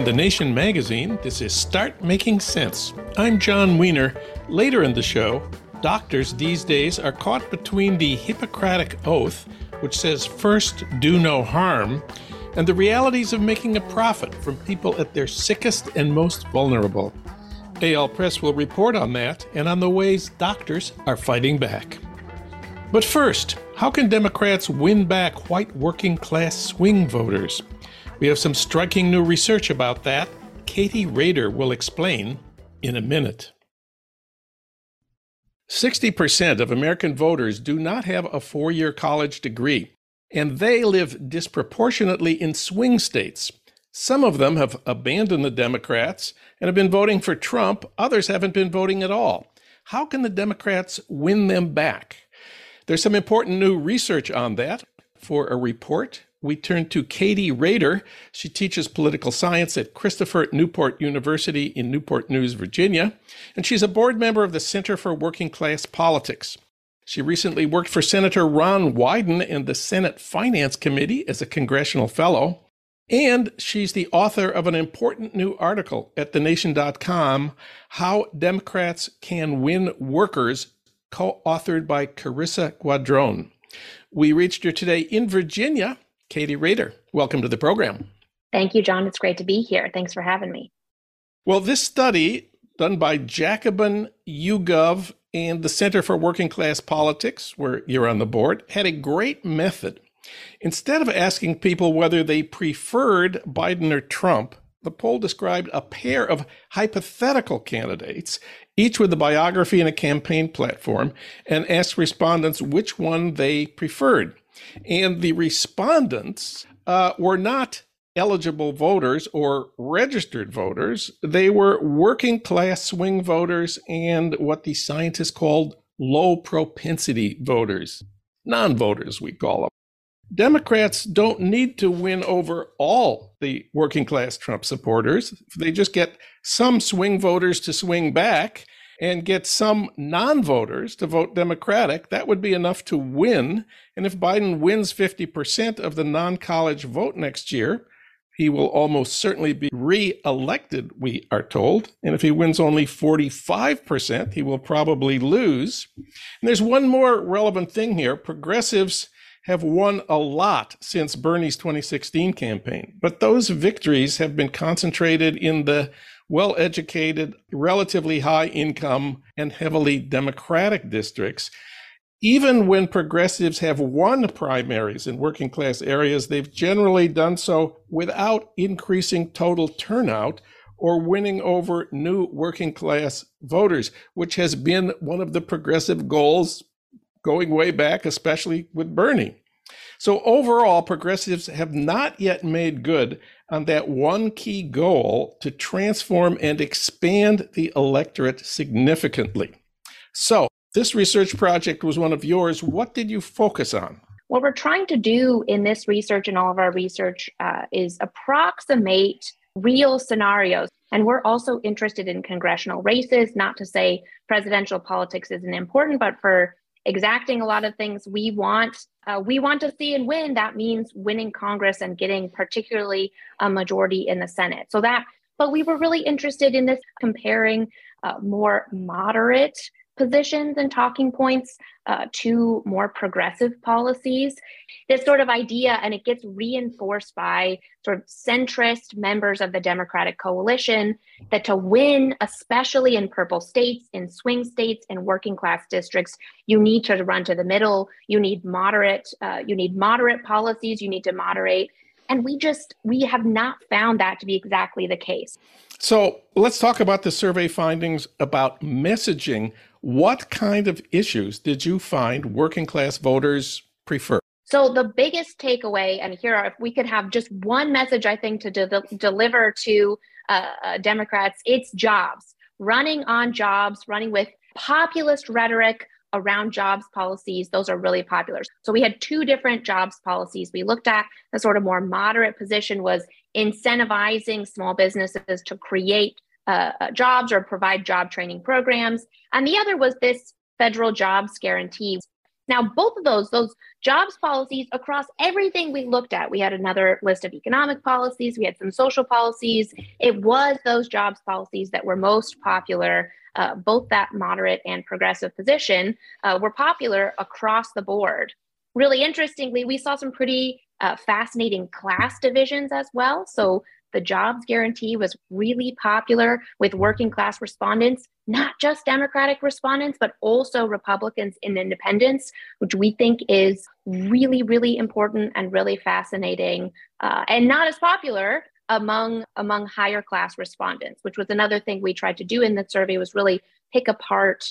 From The Nation magazine, this is Start Making Sense. I'm John Wiener. Later in the show, doctors these days are caught between the Hippocratic Oath, which says first do no harm, and the realities of making a profit from people at their sickest and most vulnerable. AL Press will report on that and on the ways doctors are fighting back. But first, how can Democrats win back white working-class swing voters? We have some striking new research about that. Katie Rader will explain in a minute. 60% of American voters do not have a four-year college degree, and they live disproportionately in swing states. Some of them have abandoned the Democrats and have been voting for Trump. Others haven't been voting at all. How can the Democrats win them back? There's some important new research on that. For a report, we turn to Katie Rader. She teaches political science at Christopher Newport University in Newport News, Virginia, and she's a board member of the Center for Working Class Politics. She recently worked for Senator Ron Wyden in the Senate Finance Committee as a congressional fellow, and she's the author of an important new article at thenation.com, How Democrats Can Win Workers, co-authored by Carissa Guadron. We reached her today in Virginia. Katie Rader, welcome to the program. Thank you, John. It's great to be here. Thanks for having me. Well, this study done by Jacobin, YouGov, and the Center for Working Class Politics, where you're on the board, had a great method. Instead of asking people whether they preferred Biden or Trump, the poll described a pair of hypothetical candidates, each with a biography and a campaign platform, and asked respondents which one they preferred. And the respondents were not eligible voters or registered voters. They were working class swing voters and what the scientists called low propensity voters, non-voters we call them. Democrats don't need to win over all the working class Trump supporters. If they just get some swing voters to swing back and get some non-voters to vote Democratic, that would be enough to win. And if Biden wins 50% of the non-college vote next year, he will almost certainly be re-elected, we are told. And if he wins only 45%, he will probably lose. And there's one more relevant thing here. Progressives have won a lot since Bernie's 2016 campaign, but those victories have been concentrated in the well-educated, relatively high income, and heavily Democratic districts. Even when progressives have won primaries in working class areas, they've generally done so without increasing total turnout or winning over new working class voters, which has been one of the progressive goals going way back, especially with Bernie. So overall, progressives have not yet made good on that one key goal to transform and expand the electorate significantly. So this research project was one of yours. What did you focus on? What we're trying to do in this research and all of our research is approximate real scenarios. And we're also interested in congressional races, not to say presidential politics isn't important, but for exacting a lot of things we want to see and win, that means winning Congress and getting particularly a majority in the Senate. But we were really interested in this comparing more moderate positions and talking points to more progressive policies. This sort of idea, and it gets reinforced by sort of centrist members of the Democratic coalition, that to win, especially in purple states, in swing states, in working class districts, you need to run to the middle. You need moderate policies. You need to moderate. And we have not found that to be exactly the case. So let's talk about the survey findings about messaging. What kind of issues did you find working class voters prefer? So the biggest takeaway, and here, if we could have just one message, I think, to deliver to Democrats, it's jobs. Running on jobs, running with populist rhetoric around jobs policies, those are really popular. So we had two different jobs policies. We looked at the sort of more moderate position was incentivizing small businesses to create jobs or provide job training programs. And the other was this federal jobs guarantee. Now, both of those jobs policies across everything we looked at, we had another list of economic policies, we had some social policies. It was those jobs policies that were most popular. Both that moderate and progressive position were popular across the board. Really interestingly, we saw some pretty fascinating class divisions as well. So the jobs guarantee was really popular with working class respondents, not just Democratic respondents, but also Republicans and independents, which we think is really, really important and really fascinating, and not as popular among higher class respondents, which was another thing we tried to do in the survey, was really pick apart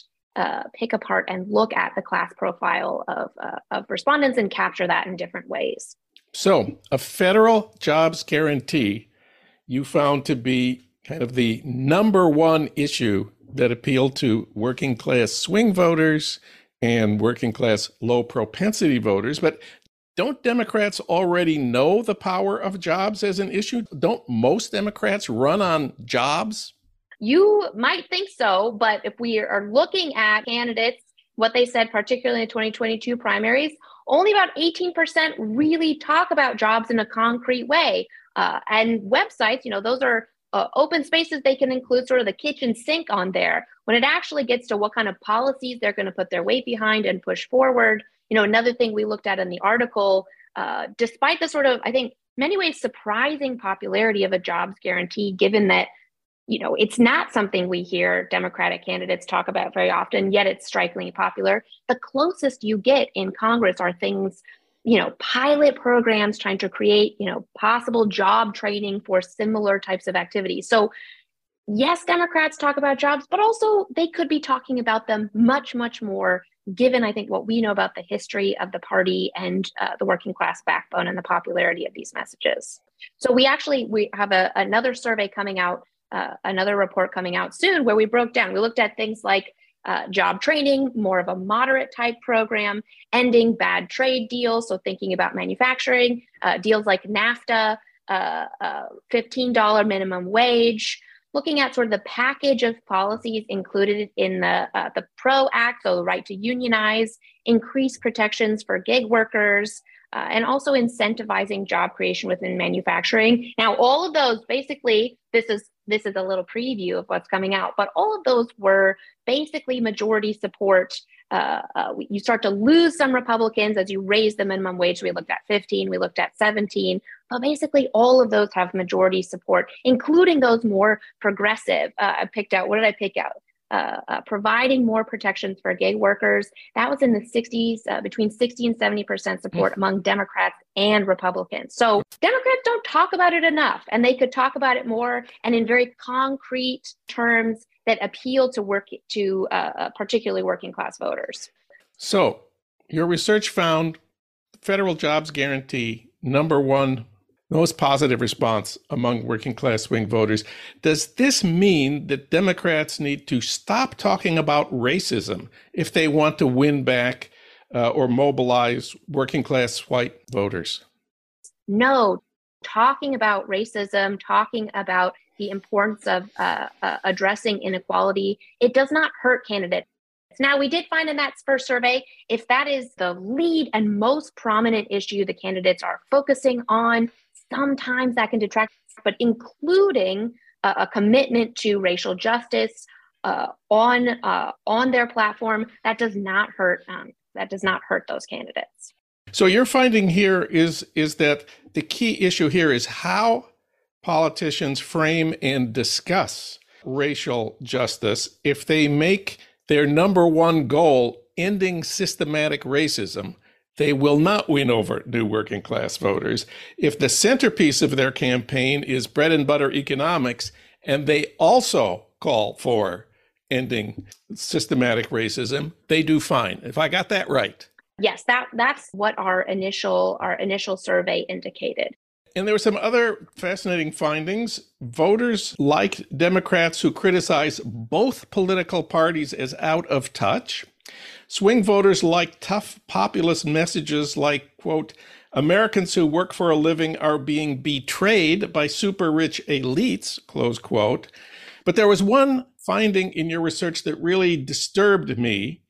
and look at the class profile of respondents and capture that in different ways. So a federal jobs guarantee you found to be kind of the number one issue that appealed to working class swing voters and working class low propensity voters. But don't Democrats already know the power of jobs as an issue? Don't most Democrats run on jobs? You might think so, but if we are looking at candidates, what they said, particularly in the 2022 primaries, only about 18% really talk about jobs in a concrete way. And websites, those are open spaces. They can include sort of the kitchen sink on there. When it actually gets to what kind of policies they're going to put their weight behind and push forward, another thing we looked at in the article, despite the sort of, I think, many ways surprising popularity of a jobs guarantee, given that it's not something we hear Democratic candidates talk about very often, yet it's strikingly popular. The closest you get in Congress are things, pilot programs trying to create, possible job training for similar types of activities. So yes, Democrats talk about jobs, but also they could be talking about them much, much more, given, I think, what we know about the history of the party and the working class backbone and the popularity of these messages. So we have another survey coming out, another report coming out soon, where we looked at things like job training, more of a moderate type program, ending bad trade deals. So thinking about manufacturing, deals like NAFTA, $15 minimum wage, looking at sort of the package of policies included in the PRO Act, so the right to unionize, increase protections for gig workers, and also incentivizing job creation within manufacturing. Now, all of those, basically, this is a little preview of what's coming out, but all of those were basically majority support. You start to lose some Republicans as you raise the minimum wage. We looked at 15, we looked at 17, but basically all of those have majority support, including those more progressive. What did I pick out? Providing more protections for gig workers. That was in the 60s, between 60 and 70% support among Democrats and Republicans. So Democrats don't talk about it enough, and they could talk about it more and in very concrete terms that appeal to particularly working class voters. So your research found federal jobs guarantee, number one most positive response among working class swing voters. Does this mean that Democrats need to stop talking about racism if they want to win back or mobilize working class white voters? No, talking about racism, talking about the importance of addressing inequality, it does not hurt candidates. Now, we did find in that first survey, if that is the lead and most prominent issue the candidates are focusing on, sometimes that can detract, but including a commitment to racial justice on their platform, that does not hurt those candidates. So your finding here is that the key issue here is how politicians frame and discuss racial justice. If they make their number one goal ending systematic racism, they will not win over new working class voters. If the centerpiece of their campaign is bread and butter economics, and they also call for ending systematic racism, they do fine. If I got that right. Yes, that's what our initial survey indicated. And there were some other fascinating findings. Voters liked Democrats who criticize both political parties as out of touch. Swing voters like tough populist messages like, quote, Americans who work for a living are being betrayed by super rich elites, close quote. But there was one finding in your research that really disturbed me.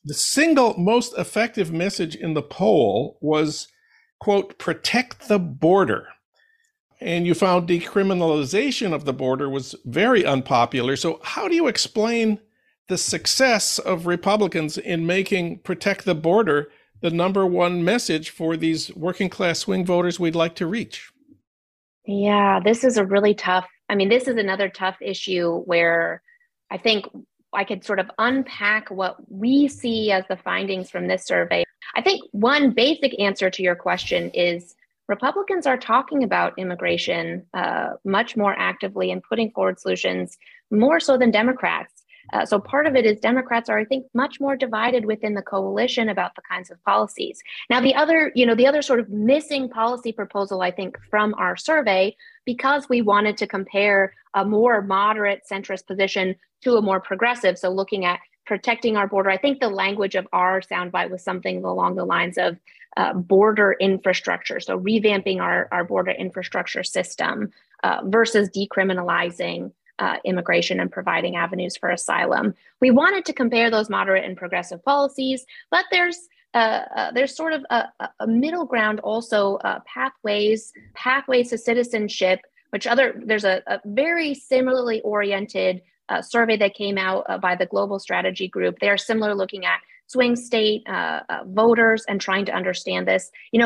The single most effective message in the poll was, quote, protect the border. And you found decriminalization of the border was very unpopular. So how do you explain the success of Republicans in making protect the border the number one message for these working class swing voters we'd like to reach? Yeah, this is this is another tough issue where I think I could sort of unpack what we see as the findings from this survey. I think one basic answer to your question is Republicans are talking about immigration much more actively and putting forward solutions more so than Democrats. So part of it is Democrats are, I think, much more divided within the coalition about the kinds of policies. Now, the other sort of missing policy proposal, I think, from our survey, because we wanted to compare a more moderate centrist position to a more progressive. So looking at protecting our border, I think the language of our soundbite was something along the lines of border infrastructure. So revamping our border infrastructure system versus decriminalizing immigration and providing avenues for asylum. We wanted to compare those moderate and progressive policies, but there's sort of a middle ground also, pathways to citizenship, there's a very similarly oriented survey that came out by the Global Strategy Group. They are similar, looking at swing state voters and trying to understand this.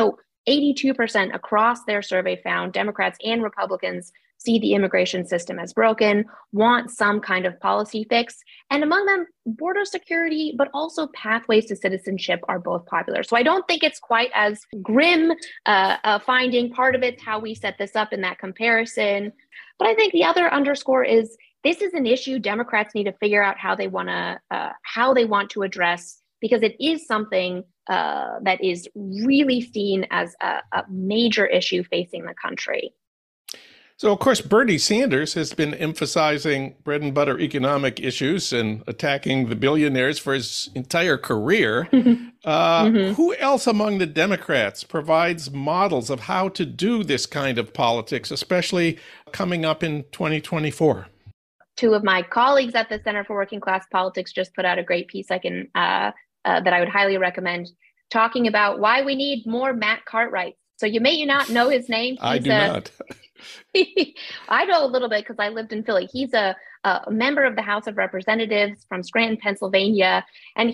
82% across their survey found Democrats and Republicans see the immigration system as broken, want some kind of policy fix. And among them, border security, but also pathways to citizenship are both popular. So I don't think it's quite as grim a finding. Part of it's how we set this up in that comparison. But I think the other underscore is this is an issue Democrats need to figure out how they want to address, because it is something that is really seen as a major issue facing the country. So, of course, Bernie Sanders has been emphasizing bread and butter economic issues and attacking the billionaires for his entire career. Who else among the Democrats provides models of how to do this kind of politics, especially coming up in 2024? Two of my colleagues at the Center for Working Class Politics just put out a great piece that I would highly recommend, talking about why we need more Matt Cartwright. So you may not know his name. I do not. I know a little bit because I lived in Philly. He's a member of the House of Representatives from Scranton, Pennsylvania. And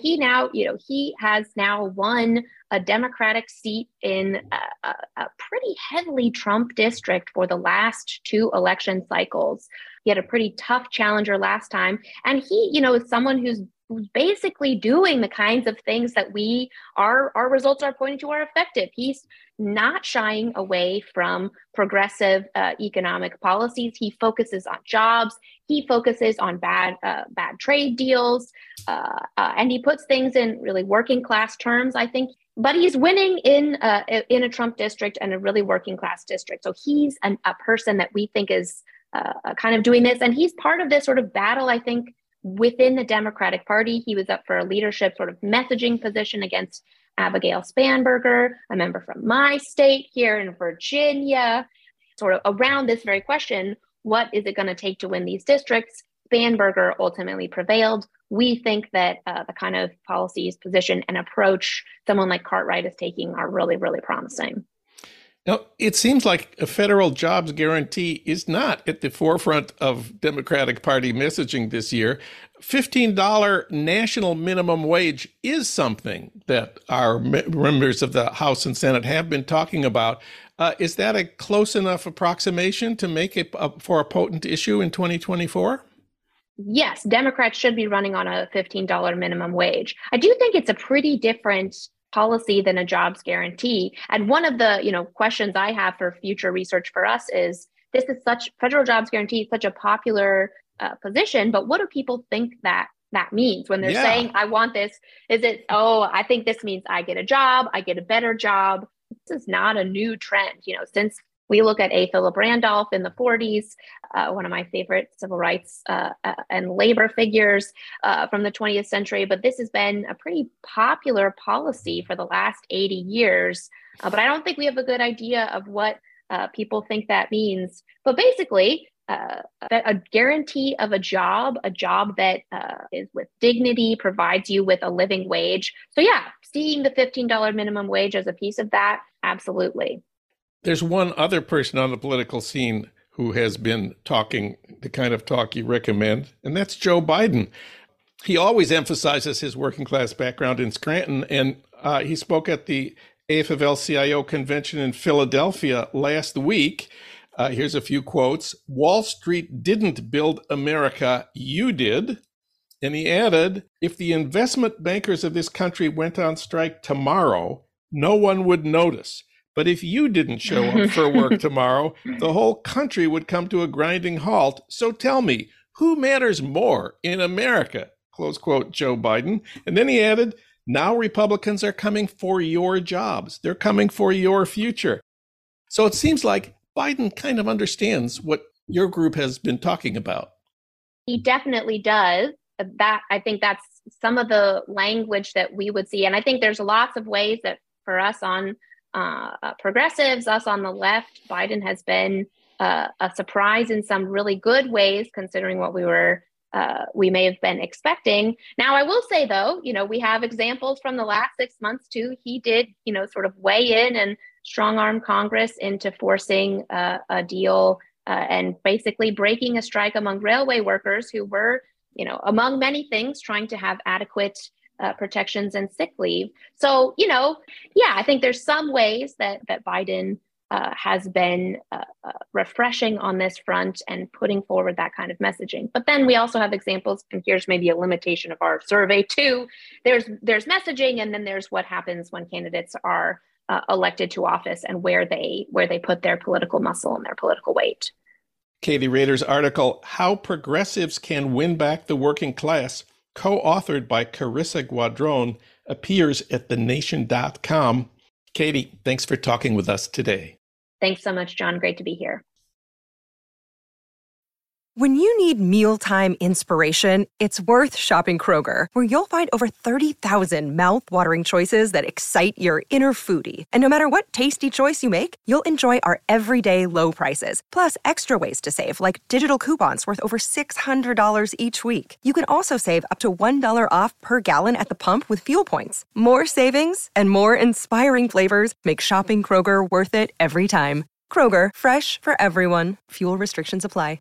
he has now won a Democratic seat in a pretty heavily Trump district for the last two election cycles. He had a pretty tough challenger last time. And he, is someone who's basically doing the kinds of things that our results are pointing to are effective. He's not shying away from progressive economic policies. He focuses on jobs. He focuses on bad trade deals, and he puts things in really working class terms, I think. But he's winning in a Trump district and a really working class district. So he's a person that we think is kind of doing this, and he's part of this sort of battle, I think, within the Democratic Party. He was up for a leadership sort of messaging position against Abigail Spanberger, a member from my state here in Virginia, sort of around this very question, what is it going to take to win these districts? Spanberger ultimately prevailed. We think that the kind of policies, position, and approach someone like Cartwright is taking are really, really promising. Now, it seems like a federal jobs guarantee is not at the forefront of Democratic Party messaging this year. $15 national minimum wage is something that our members of the House and Senate have been talking about. Is that a close enough approximation to make it for a potent issue in 2024? Yes, Democrats should be running on a $15 minimum wage. I do think it's a pretty different policy than a jobs guarantee. And one of the questions I have for future research for us is, this is federal jobs guarantee, such a popular position, but what do people think that means when they're saying, I want this? Is it, I think this means I get a job, I get a better job? This is not a new trend. Since we look at A. Philip Randolph in the 40s, one of my favorite civil rights and labor figures from the 20th century. But this has been a pretty popular policy for the last 80 years. But I don't think we have a good idea of what people think that means. But basically, a guarantee of a job that is with dignity, provides you with a living wage. So yeah, seeing the $15 minimum wage as a piece of that, absolutely. There's one other person on the political scene who has been talking the kind of talk you recommend, and that's Joe Biden. He always emphasizes his working class background in Scranton, and he spoke at the AFL-CIO convention in Philadelphia last week. Here's a few quotes. "Wall Street didn't build America, you did." And he added, "If the investment bankers of this country went on strike tomorrow, no one would notice. But if you didn't show up for work tomorrow, the whole country would come to a grinding halt. So tell me, who matters more in America?" Close quote, Joe Biden. And then he added, "Now Republicans are coming for your jobs. They're coming for your future." So it seems like Biden kind of understands what your group has been talking about. He definitely does. I think that's some of the language that we would see. And I think there's lots of ways that for us on progressives, us on the left, Biden has been a surprise in some really good ways, considering what we may have been expecting. Now, I will say, though, we have examples from the last 6 months, too. He did, sort of weigh in and strong arm Congress into forcing a deal and basically breaking a strike among railway workers who were, among many things, trying to have adequate protections and sick leave. So, I think there's some ways that Biden has been refreshing on this front and putting forward that kind of messaging. But then we also have examples, and here's maybe a limitation of our survey too. There's messaging, and then there's what happens when candidates are elected to office and where they put their political muscle and their political weight. Katie Rader's article, "How Progressives Can Win Back the Working Class," co-authored by Carissa Guadron, appears at thenation.com. Katie, thanks for talking with us today. Thanks so much, John. Great to be here. When you need mealtime inspiration, it's worth shopping Kroger, where you'll find over 30,000 mouth-watering choices that excite your inner foodie. And no matter what tasty choice you make, you'll enjoy our everyday low prices, plus extra ways to save, like digital coupons worth over $600 each week. You can also save up to $1 off per gallon at the pump with fuel points. More savings and more inspiring flavors make shopping Kroger worth it every time. Kroger, fresh for everyone. Fuel restrictions apply.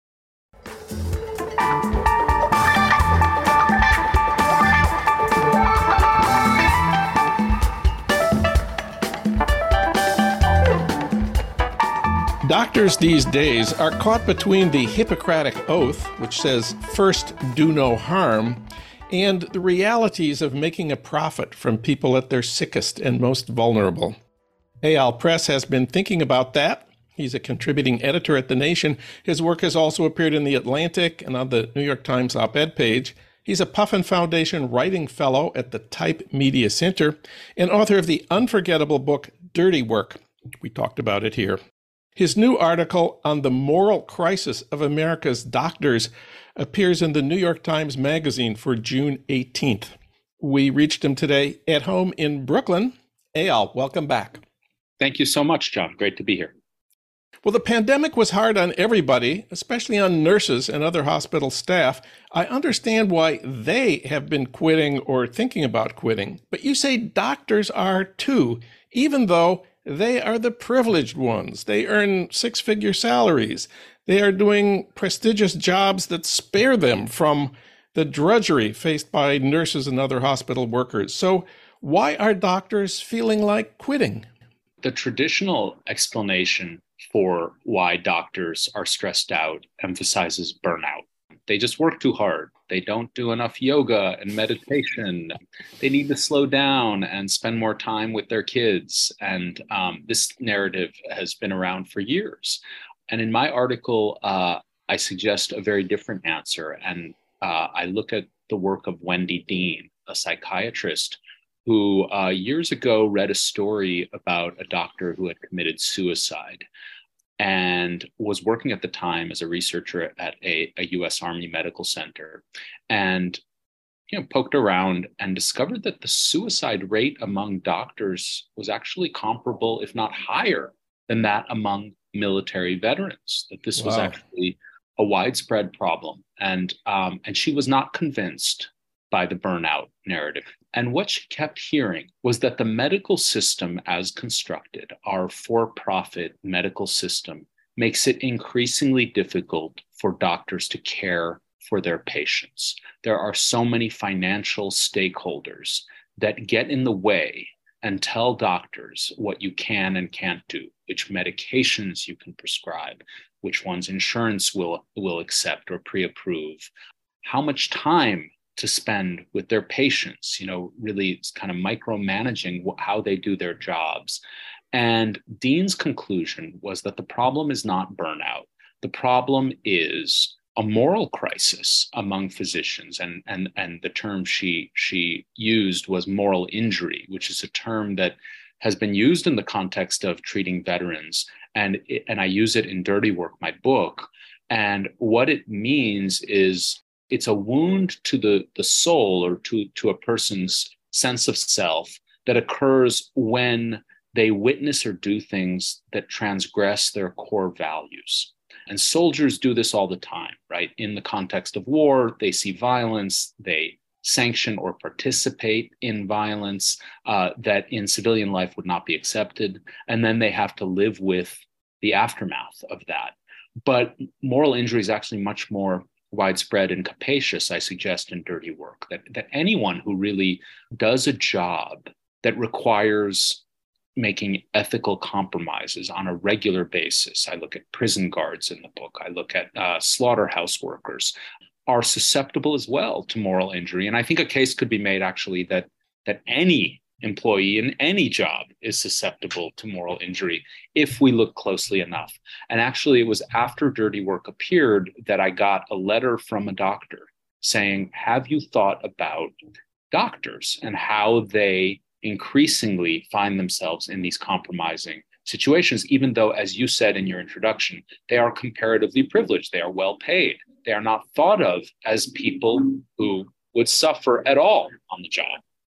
Doctors these days are caught between the Hippocratic Oath, which says, "First, do no harm," and the realities of making a profit from people at their sickest and most vulnerable. Eyal Press has been thinking about that. He's a contributing editor at The Nation. His work has also appeared in The Atlantic and on the New York Times op-ed page. He's a Puffin Foundation Writing Fellow at the Type Media Center and author of the unforgettable book, Dirty Work. We talked about it here. His new article on the moral crisis of America's doctors appears in the New York Times Magazine for June 18th. We reached him today at home in Brooklyn. Eyal, welcome back. Thank you so much, John. Great to be here. Well, the pandemic was hard on everybody, especially on nurses and other hospital staff. I understand why they have been quitting or thinking about quitting, but you say doctors are too, even though they are the privileged ones. They earn six-figure salaries. They are doing prestigious jobs that spare them from the drudgery faced by nurses and other hospital workers. So why are doctors feeling like quitting? The traditional explanation for why doctors are stressed out emphasizes burnout. They just work too hard. They don't do enough yoga and meditation. They need to slow down and spend more time with their kids. And this narrative has been around for years. And in my article, I suggest a very different answer. And I look at the work of Wendy Dean, a psychiatrist who years ago read a story about a doctor who had committed suicide and was working at the time as a researcher at a U.S. Army medical center, and poked around and discovered that the suicide rate among doctors was actually comparable, if not higher, than that among military veterans. That this was actually a widespread problem. And she was not convinced by the burnout narrative. And what she kept hearing was that the medical system as constructed, our for-profit medical system, makes it increasingly difficult for doctors to care for their patients. There are so many financial stakeholders that get in the way and tell doctors what you can and can't do, which medications you can prescribe, which ones insurance will accept or pre-approve, how much time to spend with their patients, really it's kind of micromanaging how they do their jobs. And Dean's conclusion was that the problem is not burnout. The problem is a moral crisis among physicians. And the term she used was moral injury, which is a term that has been used in the context of treating veterans. And I use it in Dirty Work, my book. And what it means is it's a wound to the soul or to a person's sense of self that occurs when they witness or do things that transgress their core values. And soldiers do this all the time, right? In the context of war, they see violence, they sanction or participate in violence that in civilian life would not be accepted. And then they have to live with the aftermath of that. But moral injury is actually much more widespread and capacious, I suggest, in Dirty Work, that anyone who really does a job that requires making ethical compromises on a regular basis. I look at prison guards in the book. I look at slaughterhouse workers are susceptible as well to moral injury. And I think a case could be made actually that any employee in any job is susceptible to moral injury if we look closely enough. And actually, it was after Dirty Work appeared that I got a letter from a doctor saying, have you thought about doctors and how they increasingly find themselves in these compromising situations, even though, as you said in your introduction, they are comparatively privileged, they are well paid, they are not thought of as people who would suffer at all on the job.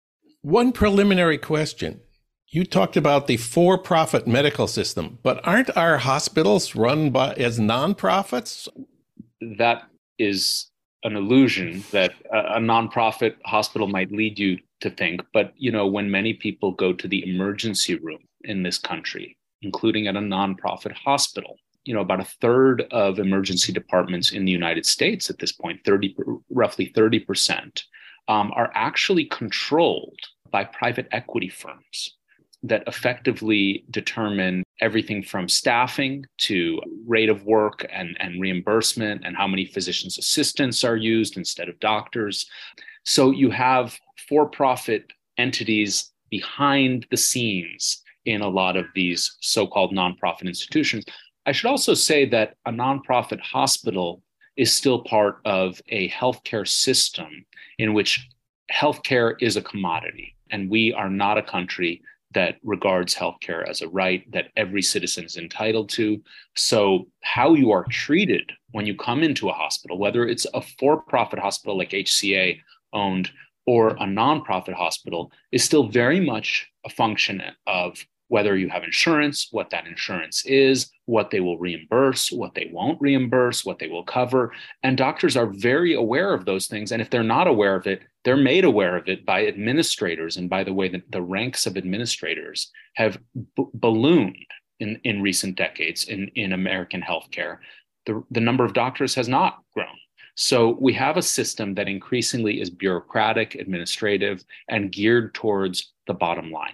One preliminary question. You talked about the for-profit medical system, but aren't our hospitals run as nonprofits? That is an illusion that a nonprofit hospital might lead you to think. But, when many people go to the emergency room in this country, including at a nonprofit hospital, about a third of emergency departments in the United States at this point, roughly 30%, are actually controlled by private equity firms that effectively determine everything from staffing to rate of work and reimbursement and how many physician's assistants are used instead of doctors. So you have for-profit entities behind the scenes in a lot of these so-called nonprofit institutions. I should also say that a nonprofit hospital is still part of a healthcare system in which healthcare is a commodity. And we are not a country that regards healthcare as a right that every citizen is entitled to. So how you are treated when you come into a hospital, whether it's a for-profit hospital like HCA owned or a nonprofit hospital, is still very much a function of whether you have insurance, what that insurance is, what they will reimburse, what they won't reimburse, what they will cover. And doctors are very aware of those things. And if they're not aware of it, they're made aware of it by administrators. And by the way, the ranks of administrators have ballooned in recent decades in American healthcare. The number of doctors has not grown. So we have a system that increasingly is bureaucratic, administrative, and geared towards the bottom line.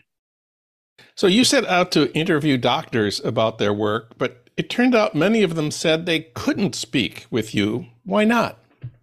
So you set out to interview doctors about their work, but it turned out many of them said they couldn't speak with you. Why not?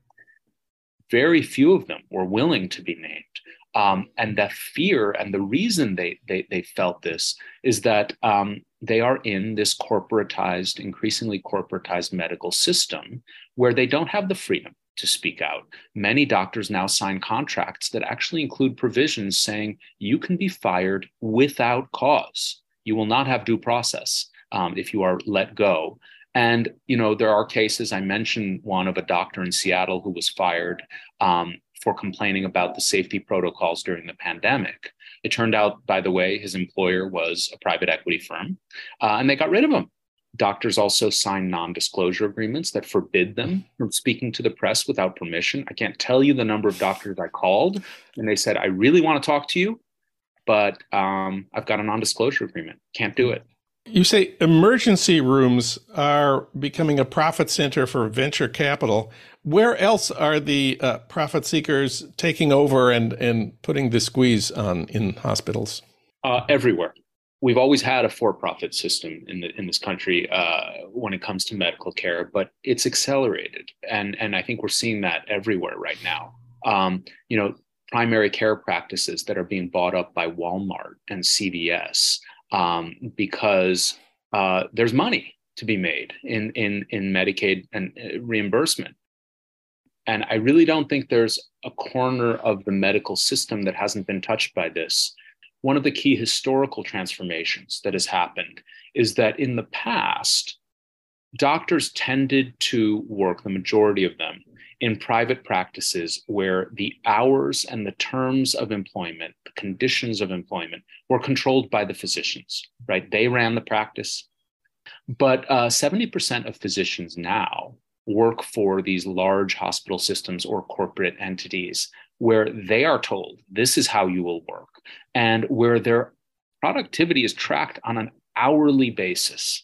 Very few of them were willing to be named. And that fear and the reason they felt this is that they are in this corporatized, increasingly corporatized medical system where they don't have the freedom to speak out. Many doctors now sign contracts that actually include provisions saying you can be fired without cause. You will not have due process if you are let go. And, there are cases, I mentioned one of a doctor in Seattle who was fired for complaining about the safety protocols during the pandemic. It turned out, by the way, his employer was a private equity firm, and they got rid of him Doctors also sign non-disclosure agreements that forbid them from speaking to the press without permission. I can't tell you the number of doctors I called, and they said, I really want to talk to you, but I've got a non-disclosure agreement. Can't do it. You say emergency rooms are becoming a profit center for venture capital. Where else are the profit seekers taking over and putting the squeeze on in hospitals? Everywhere. We've always had a for-profit system in this country when it comes to medical care, but it's accelerated, and I think we're seeing that everywhere right now. Primary care practices that are being bought up by Walmart and CVS because there's money to be made in Medicaid and reimbursement. And I really don't think there's a corner of the medical system that hasn't been touched by this. One of the key historical transformations that has happened is that in the past, doctors tended to work, the majority of them, in private practices where the hours and the terms of employment, the conditions of employment, were controlled by the physicians, right? They ran the practice. But 70% of physicians now work for these large hospital systems or corporate entities where they are told this is how you will work, and where their productivity is tracked on an hourly basis,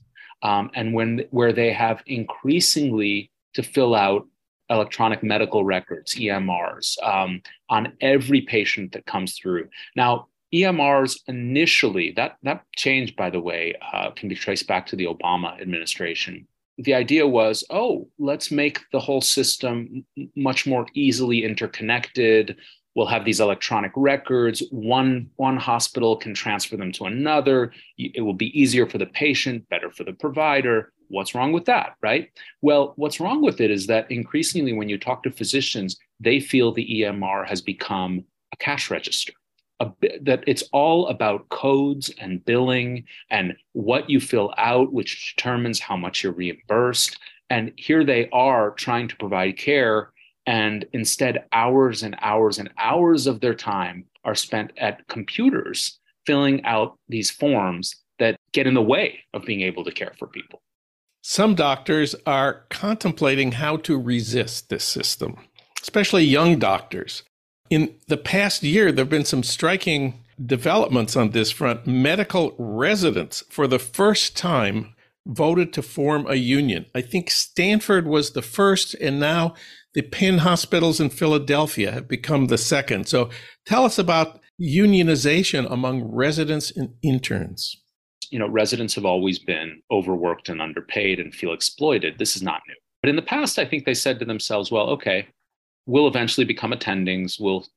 and where they have increasingly to fill out electronic medical records, EMRs, on every patient that comes through. Now, EMRs initially, that change, by the way, can be traced back to the Obama administration. The idea was, let's make the whole system much more easily interconnected. We'll have these electronic records. One hospital can transfer them to another. It will be easier for the patient, better for the provider. What's wrong with that, right? Well, what's wrong with it is that increasingly when you talk to physicians, they feel the EMR has become a cash register. That it's all about codes and billing and what you fill out, which determines how much you're reimbursed. And here they are trying to provide care, and instead hours and hours and hours of their time are spent at computers filling out these forms that get in the way of being able to care for people. Some doctors are contemplating how to resist this system, especially young doctors. In the past year, there have been some striking developments on this front. Medical residents, for the first time, voted to form a union. I think Stanford was the first, and now the Penn hospitals in Philadelphia have become the second. So tell us about unionization among residents and interns. Residents have always been overworked and underpaid and feel exploited. This is not new. But in the past, I think they said to themselves, well, okay, we'll eventually become attendings. We'll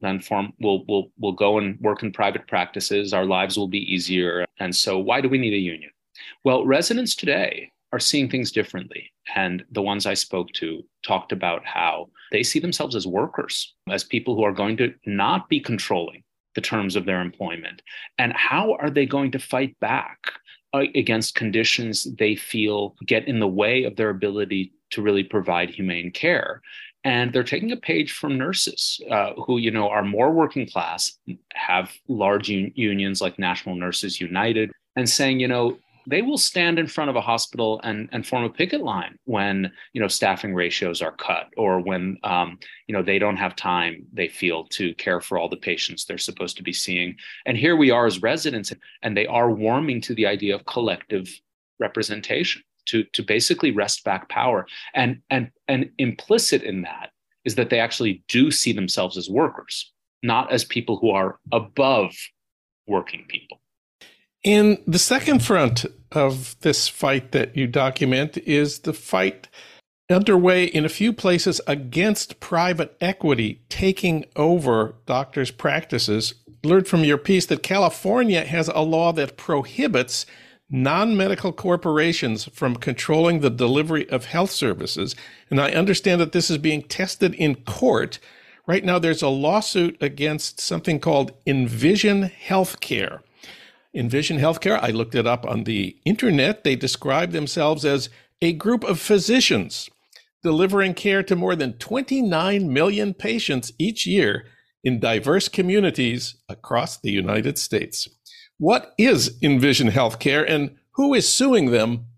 go and work in private practices. Our lives will be easier. And so why do we need a union? Well, residents today are seeing things differently. And the ones I spoke to talked about how they see themselves as workers, as people who are going to not be controlling the terms of their employment. And how are they going to fight back against conditions they feel get in the way of their ability to really provide humane care? And they're taking a page from nurses who, are more working class, have large unions like National Nurses United, and saying, they will stand in front of a hospital and form a picket line when, staffing ratios are cut, or when, they don't have time, they feel, to care for all the patients they're supposed to be seeing. And here we are as residents, and they are warming to the idea of collective representation. To basically wrest back power. And implicit in that is that they actually do see themselves as workers, not as people who are above working people. In the second front of this fight that you document is the fight underway in a few places against private equity taking over doctors' practices. Learned from your piece that California has a law that prohibits non-medical corporations from controlling the delivery of health services. And I understand that this is being tested in court. Right now, there's a lawsuit against something called Envision Healthcare. Envision Healthcare, I looked it up on the internet. They describe themselves as a group of physicians delivering care to more than 29 million patients each year in diverse communities across the United States. What is Envision Healthcare, and who is suing them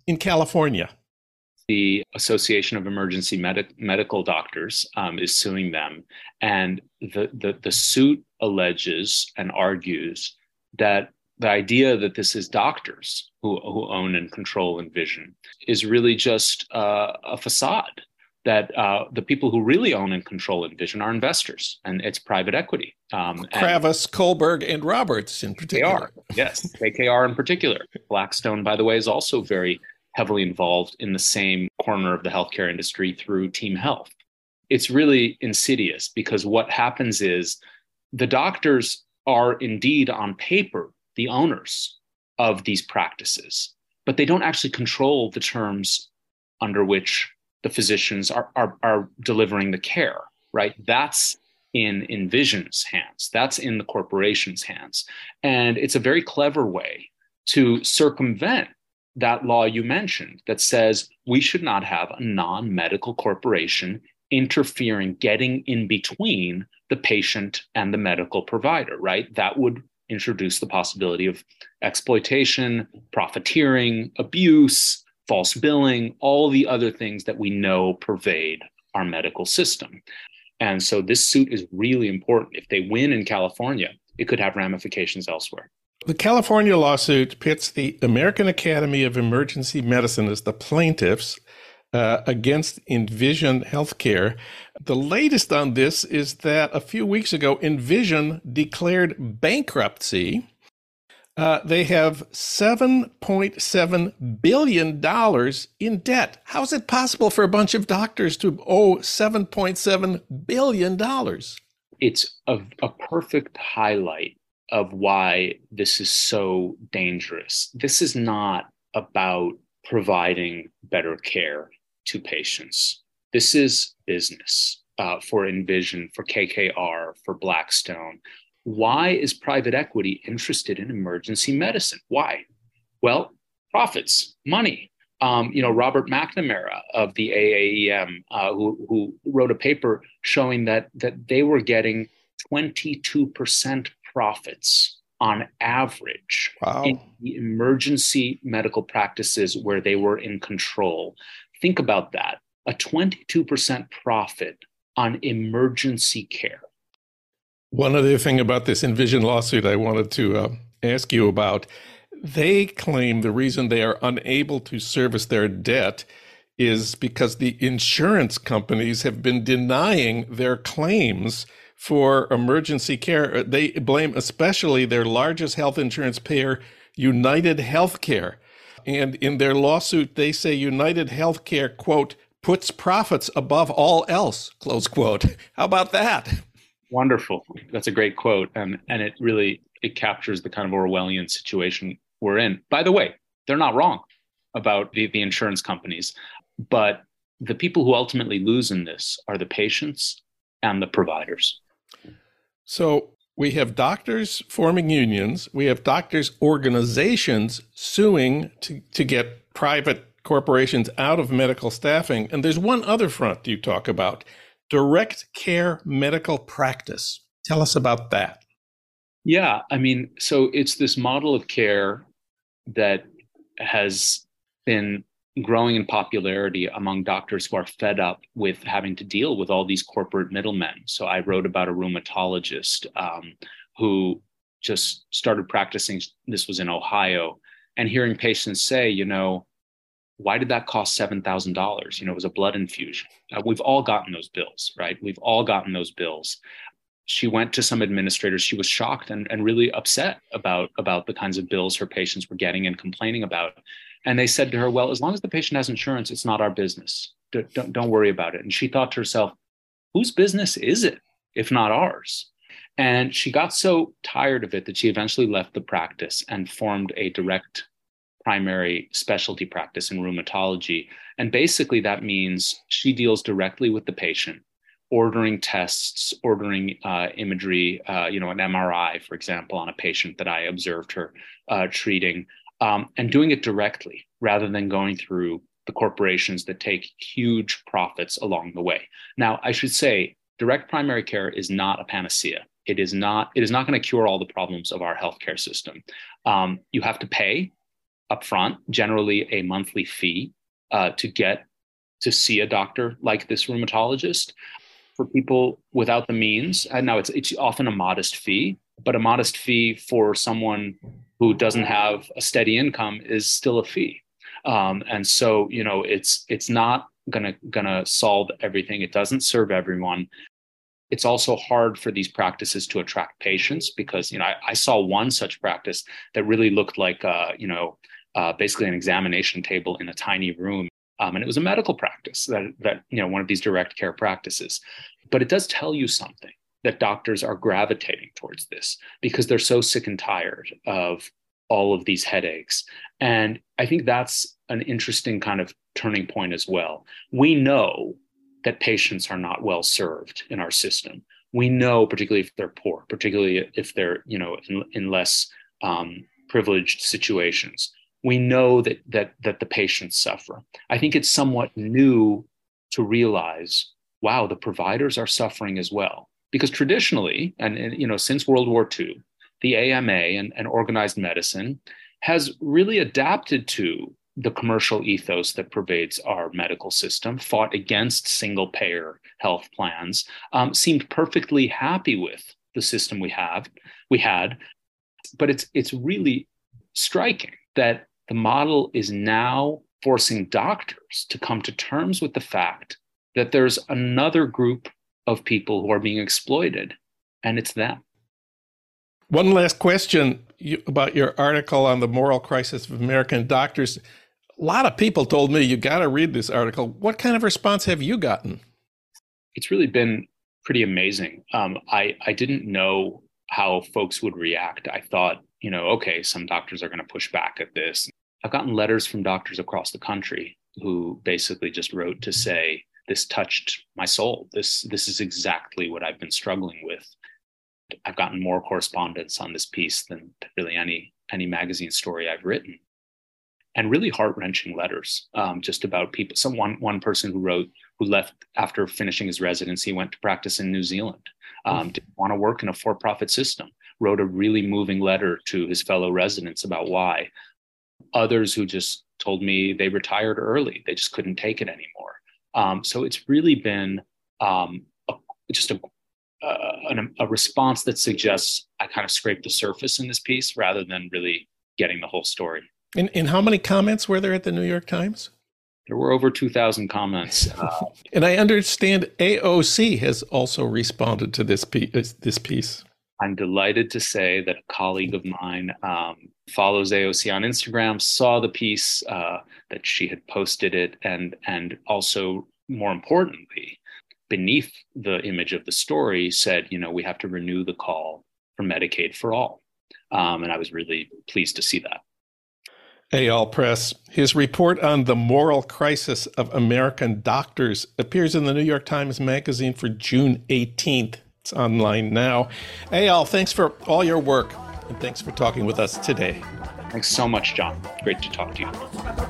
in California? The Association of Emergency Medical Doctors is suing them. And the suit alleges and argues that the idea that this is doctors who own and control Envision is really just a facade, that the people who really own and control Envision are investors, and it's private equity. Kravis, Kohlberg, and Roberts in particular. KKR, yes, KKR in particular. Blackstone, by the way, is also very heavily involved in the same corner of the healthcare industry through Team Health. It's really insidious because what happens is the doctors are indeed on paper the owners of these practices, but they don't actually control the terms under which the physicians are delivering the care, right? That's in Envision's hands. That's in the corporation's hands. And it's a very clever way to circumvent that law you mentioned that says we should not have a non-medical corporation interfering, getting in between the patient and the medical provider, right? That would introduce the possibility of exploitation, profiteering, abuse, false billing, all the other things that we know pervade our medical system. And so this suit is really important. If they win in California, it could have ramifications elsewhere. The California lawsuit pits the American Academy of Emergency Medicine as the plaintiffs against Envision Healthcare. The latest on this is that a few weeks ago, Envision declared bankruptcy. They have $7.7 billion in debt. How is it possible for a bunch of doctors to owe $7.7 billion? It's a perfect highlight of why this is so dangerous. This is not about providing better care to patients. This is business for Envision, for KKR, for Blackstone. Why is private equity interested in emergency medicine? Why? Well, profits, money. Robert McNamara of the AAEM, who wrote a paper showing that they were getting 22% profits on average in the emergency medical practices where they were in control. Think about that, a 22% profit on emergency care. One other thing about this Envision lawsuit I wanted to ask you about, they claim the reason they are unable to service their debt is because the insurance companies have been denying their claims for emergency care. They blame especially their largest health insurance payer, United Healthcare. And in their lawsuit, they say United Healthcare, quote, puts profits above all else, close quote. How about that? Wonderful. That's a great quote. And it captures the kind of Orwellian situation we're in. By the way, they're not wrong about the insurance companies, but the people who ultimately lose in this are the patients and the providers. So we have doctors forming unions. We have doctors' organizations suing to get private corporations out of medical staffing. And there's one other front you talk about, direct care medical practice. Tell us about that. Yeah, so it's this model of care that has been growing in popularity among doctors who are fed up with having to deal with all these corporate middlemen. So I wrote about a rheumatologist who just started practicing. This was in Ohio, and hearing patients say, why did that cost $7,000? It was a blood infusion. We've all gotten those bills, right? We've all gotten those bills. She went to some administrators. She was shocked and really upset about the kinds of bills her patients were getting and complaining about. And they said to her, well, as long as the patient has insurance, it's not our business. Don't worry about it. And she thought to herself, whose business is it if not ours? And she got so tired of it that she eventually left the practice and formed a direct primary specialty practice in rheumatology. And basically that means she deals directly with the patient, ordering tests, ordering imagery, an MRI, for example, on a patient that I observed her treating, and doing it directly rather than going through the corporations that take huge profits along the way. Now, I should say, direct primary care is not a panacea. It is not going to cure all the problems of our healthcare system. You have to pay upfront, generally a monthly fee to get to see a doctor like this rheumatologist. For people without the means, and now it's often a modest fee, but a modest fee for someone who doesn't have a steady income is still a fee. And so, it's not gonna solve everything. It doesn't serve everyone. It's also hard for these practices to attract patients because, I saw one such practice that really looked like, basically an examination table in a tiny room. And it was a medical practice that one of these direct care practices. But it does tell you something, that doctors are gravitating towards this because they're so sick and tired of all of these headaches. And I think that's an interesting kind of turning point as well. We know that patients are not well served in our system. We know, particularly if they're poor, particularly if they're, in less privileged situations. We know that the patients suffer. I think it's somewhat new to realize, wow, the providers are suffering as well. Because traditionally, and since World War II, the AMA and organized medicine has really adapted to the commercial ethos that pervades our medical system, fought against single payer health plans, seemed perfectly happy with the system we had. But it's really striking that the model is now forcing doctors to come to terms with the fact that there's another group of people who are being exploited, and it's them. One last question about your article on the moral crisis of American doctors. A lot of people told me you got to read this article. What kind of response have you gotten? It's really been pretty amazing. I didn't know how folks would react. I thought, okay, some doctors are going to push back at this. I've gotten letters from doctors across the country who basically just wrote to say, this touched my soul. This is exactly what I've been struggling with. I've gotten more correspondence on this piece than really any magazine story I've written. And really heart-wrenching letters just about people. One person who left after finishing his residency, went to practice in New Zealand, didn't want to work in a for-profit system, wrote a really moving letter to his fellow residents about why. Others who just told me they retired early. They just couldn't take it anymore. So it's really been a response that suggests I kind of scraped the surface in this piece rather than really getting the whole story. And how many comments were there at the New York Times? There were over 2,000 comments. And I understand AOC has also responded to this piece. I'm delighted to say that a colleague of mine follows AOC on Instagram, saw the piece, that she had posted it, and also, more importantly, beneath the image of the story said, we have to renew the call for Medicaid for all. And I was really pleased to see that. Eyal Press. His report on the moral crisis of American doctors appears in the New York Times Magazine for June 18th. It's online now. Eyal, thanks for all your work, and thanks for talking with us today. Thanks so much, John. Great to talk to you.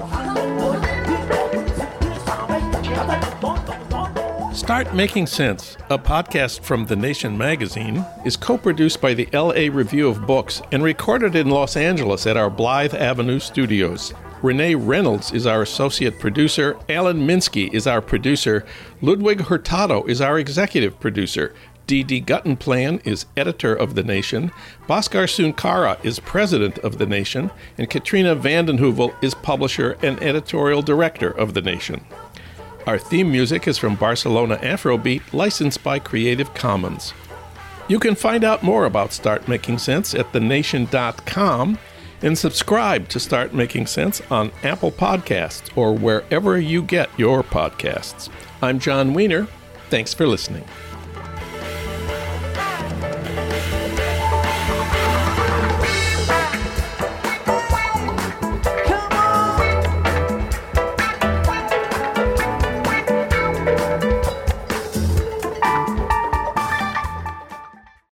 Start Making Sense, a podcast from The Nation magazine, is co-produced by the LA Review of Books and recorded in Los Angeles at our Blythe Avenue studios. Renee Reynolds is our associate producer. Alan Minsky is our producer. Ludwig Hurtado is our executive producer. D.D. Guttenplan is editor of The Nation. Bhaskar Sunkara is president of The Nation. And Katrina vanden Heuvel is publisher and editorial director of The Nation. Our theme music is from Barcelona Afrobeat, licensed by Creative Commons. You can find out more about Start Making Sense at thenation.com and subscribe to Start Making Sense on Apple Podcasts or wherever you get your podcasts. I'm John Wiener. Thanks for listening.